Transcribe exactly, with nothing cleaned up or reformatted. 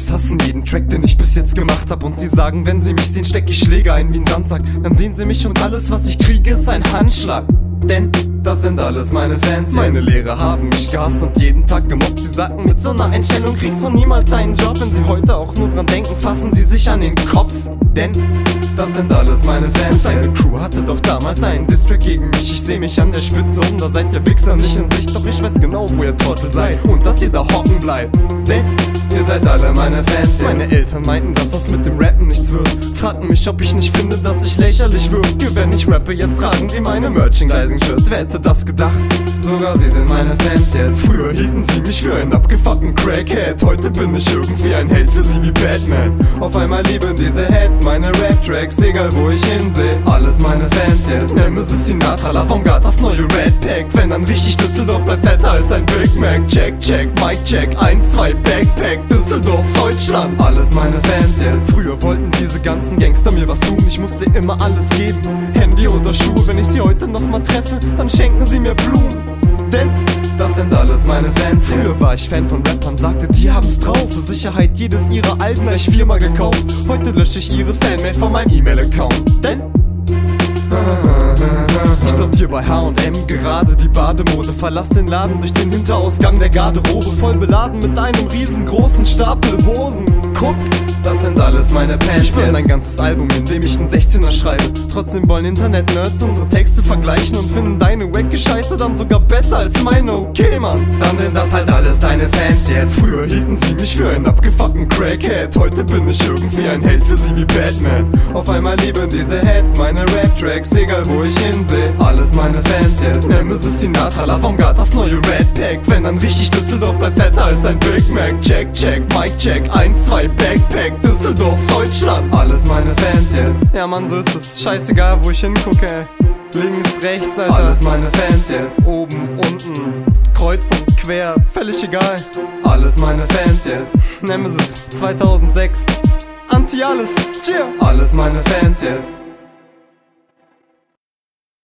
Homies hassen jeden Track, den ich bis jetzt gemacht hab. Und sie sagen, wenn sie mich sehen, steck ich Schläge ein wie ein Sandsack. Dann sehen sie mich und alles, was ich kriege, ist ein Handschlag. Denn das sind alles meine Fans jetzt. Meine Lehrer haben mich gehasst und jeden Tag gemobbt. Sie sagten, mit so einer Einstellung kriegst du niemals einen Job. Wenn sie heute auch nur dran denken, fassen sie sich an den Kopf. Denn das sind alles meine Fans. Seine Crew hatte doch damals einen Distrack gegen mich. Ich seh mich an der Spitze um, da seid ihr Wichser nicht in Sicht. Doch ich weiß genau, wo ihr Trottel seid und dass ihr da hocken bleibt. Denn ihr seid alle meine Fans jetzt. Meine Eltern meinten, dass das mit dem Rappen nichts wird. Fragten mich, ob ich nicht finde, dass ich lächerlich wirke. Wenn ich rappe, jetzt tragen sie meine Merchandising-Shirts. Wer hätte das gedacht? Sogar sie sind meine Fans jetzt. Früher hielten sie mich für einen abgefuckten Crackhead. Heute bin ich irgendwie ein Held für sie wie Batman. Auf einmal lieben diese Heads meine Rap-Tracks, egal wo ich hinseh. Alles meine Fans jetzt. Nemesis, Sinatra, Lavongard, das neue Red Pack. Wenn dann richtig Düsseldorf bleibt fetter als ein Big Mac. Check, check, Mic check, eins, zwei, Backpack. Düsseldorf, Deutschland, alles meine Fans jetzt. Früher wollten diese ganzen Gangster mir was tun. Ich musste immer alles geben, Handy oder Schuhe. Wenn ich sie heute nochmal treffe, dann schenken sie mir Blumen. Denn das sind alles meine Fans. Früher war ich Fan von Rappern, sagte, die haben's drauf. Für Sicherheit jedes ihrer Alben gleich viermal gekauft. Heute lösche ich ihre Fanmail von meinem E-Mail-Account. Denn ich sortier bei H und M gerade die Bademode. Verlass den Laden durch den Hinterausgang der Garderobe. Voll beladen mit einem riesengroßen Stapel Hosen. Guck, das sind alles meine Pants. Ich bin ein ganzes Album, in dem ich einen sechzehner schreibe. Trotzdem wollen Internet-Nerds unsere Texte vergleichen und finden deine wacke Scheiße dann sogar besser als meine. Okay, Mann, dann sind das halt alles deine Fans jetzt. Früher hielten sie mich für einen abgefuckten Crackhead. Heute bin ich irgendwie ein Held für sie wie Batman. Auf einmal lieben diese Heads meine Rap-Tracks, egal wo ich hinseh. Alles meine Fans jetzt. Nemesis, Sinatra, Lavongard, das neue Red Pack. Wenn dann richtig Düsseldorf bleibt fetter als ein Big Mac. Check, check, Mic check, eins, zwei, Backpack. Düsseldorf, Deutschland, alles meine Fans jetzt. Ja Mann, so ist es. Scheißegal, wo ich hingucke, ey. Links, rechts, Alter. Alles meine Fans jetzt. Oben, unten, kreuz und quer, völlig egal. Alles meine Fans jetzt. Nemesis zweitausendsechs, Anti alles, cheer. Alles meine Fans jetzt.